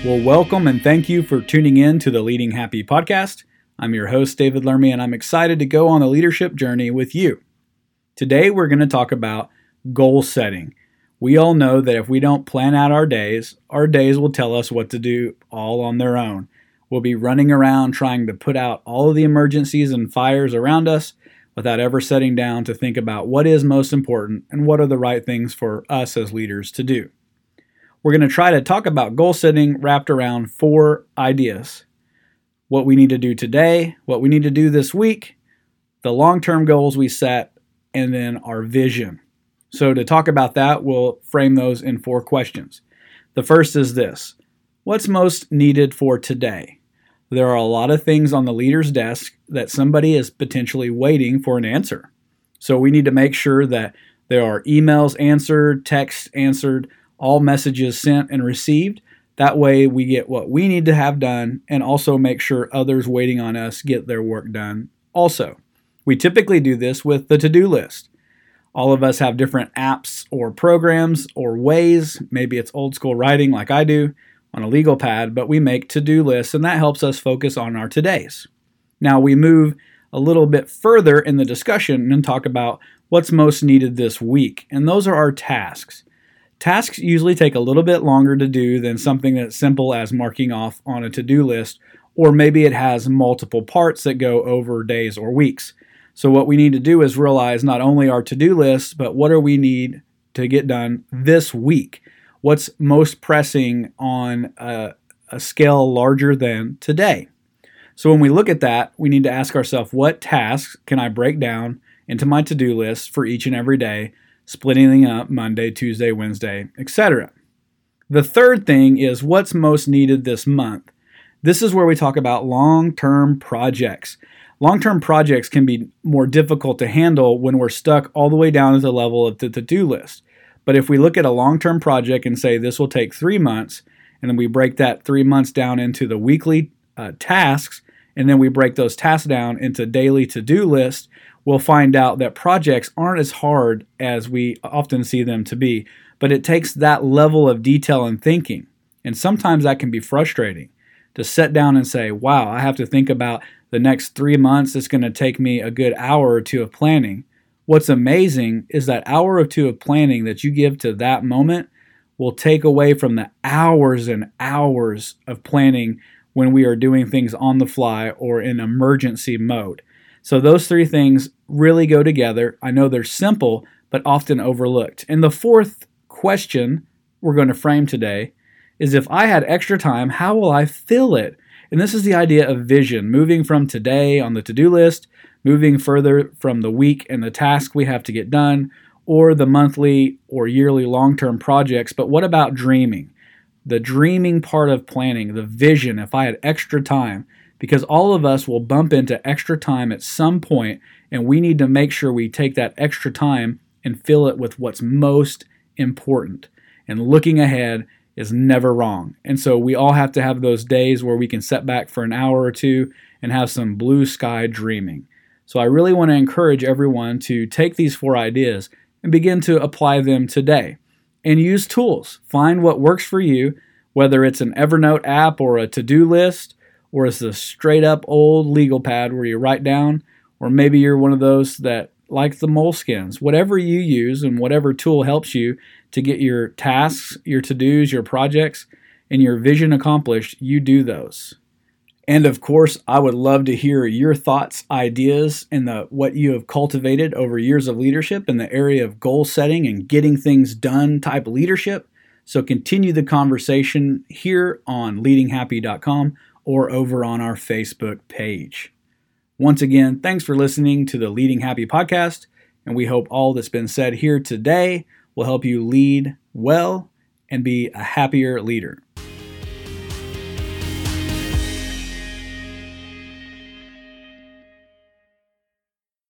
Well, welcome and thank you for tuning in to the Leading Happy podcast. I'm your host, David Lermy, and I'm excited to go on a leadership journey with you. Today, we're going to talk about goal setting. We all know that if we don't plan out our days will tell us what to do all on their own. We'll be running around trying to put out all of the emergencies and fires around us without ever sitting down to think about what is most important and what are the right things for us as leaders to do. We're going to try to talk about goal setting wrapped around 4 ideas. What we need to do today, what we need to do this week, the long-term goals we set, and then our vision. So to talk about that, we'll frame those in 4 questions. The first is this: what's most needed for today? There are a lot of things on the leader's desk that somebody is potentially waiting for an answer. So we need to make sure that there are emails answered, texts answered, all messages sent and received. That way we get what we need to have done and also make sure others waiting on us get their work done also. We typically do this with the to-do list. All of us have different apps or programs or ways. Maybe it's old school writing like I do on a legal pad, but we make to-do lists and that helps us focus on our todays. Now we move a little bit further in the discussion and talk about what's most needed this week, and those are our tasks. Tasks usually take a little bit longer to do than something that's simple as marking off on a to-do list, or maybe it has multiple parts that go over days or weeks. So what we need to do is realize not only our to-do list, but what do we need to get done this week? What's most pressing on a scale larger than today? So when we look at that, we need to ask ourselves, what tasks can I break down into my to-do list for each and every day, splitting them up Monday, Tuesday, Wednesday, etc. The third thing is what's most needed this month. This is where we talk about long-term projects. Long-term projects can be more difficult to handle when we're stuck all the way down at the level of the to-do list. But if we look at a long-term project and say this will take 3 months, and then we break that 3 months down into the weekly tasks, and then we break those tasks down into daily to-do lists, we'll find out that projects aren't as hard as we often see them to be, but it takes that level of detail and thinking. And sometimes that can be frustrating to sit down and say, wow, I have to think about the next 3 months. It's going to take me a good hour or 2 of planning. What's amazing is that hour or 2 of planning that you give to that moment will take away from the hours and hours of planning when we are doing things on the fly or in emergency mode. So those 3 things really go together. I know they're simple, but often overlooked. And the 4th question we're going to frame today is, if I had extra time, how will I fill it? And this is the idea of vision, moving from today on the to-do list, moving further from the week and the task we have to get done, or the monthly or yearly long-term projects. But what about dreaming? The dreaming part of planning, the vision, if I had extra time, because all of us will bump into extra time at some point, and we need to make sure we take that extra time and fill it with what's most important. And looking ahead is never wrong. And so we all have to have those days where we can sit back for an hour or 2 and have some blue sky dreaming. So I really want to encourage everyone to take these 4 ideas and begin to apply them today. And use tools. Find what works for you, whether it's an Evernote app or a to-do list, or it's a straight up old legal pad where you write down, or maybe you're one of those that like the Moleskines. Whatever you use and whatever tool helps you to get your tasks, your to-dos, your projects, and your vision accomplished, you do those. And of course, I would love to hear your thoughts, ideas, and what you have cultivated over years of leadership in the area of goal setting and getting things done type leadership. So continue the conversation here on leadinghappy.com or over on our Facebook page. Once again, thanks for listening to the Leading Happy podcast, and we hope all that's been said here today will help you lead well and be a happier leader.